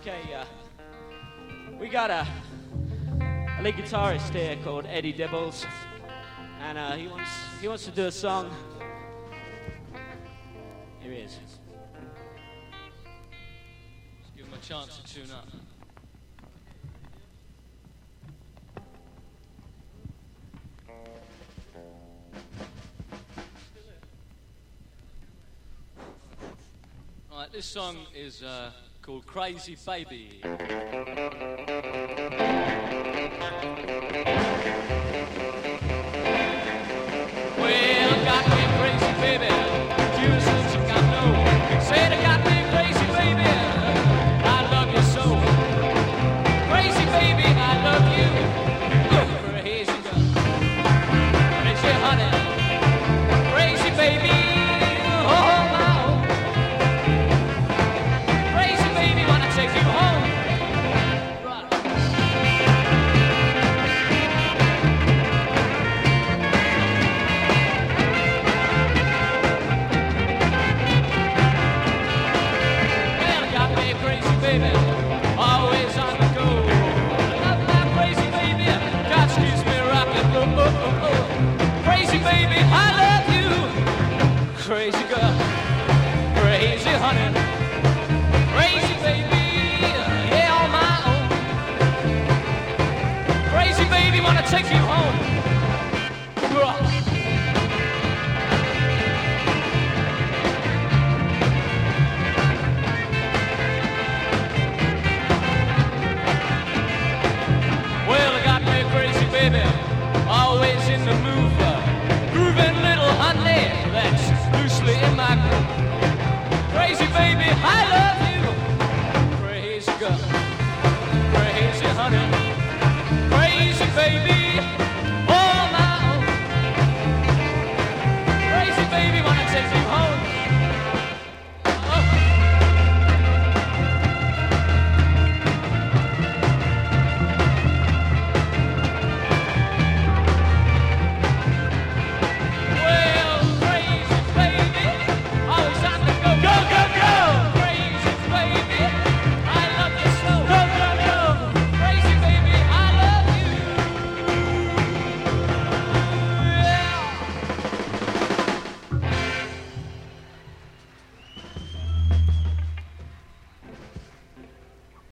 Okay, we got a lead guitarist here called Eddie Dibbles, and he wants to do a song. Here he is. Let's give him a chance to tune up. All right, this song is called Crazy Baby. Well, got me crazy baby, juices you got no. Said I got me crazy baby, I love you so. Crazy baby, I love you. Crazy girl, crazy honey, crazy baby, oh my own. Crazy baby, wanna take you home. Right. Well, got me crazy baby, always on the go. Love my crazy baby, God keeps me rocking. Oh, oh, oh, oh. Crazy baby, I love you. Crazy girl, crazy honey, crazy baby, yeah, on my own. Crazy baby, wanna take you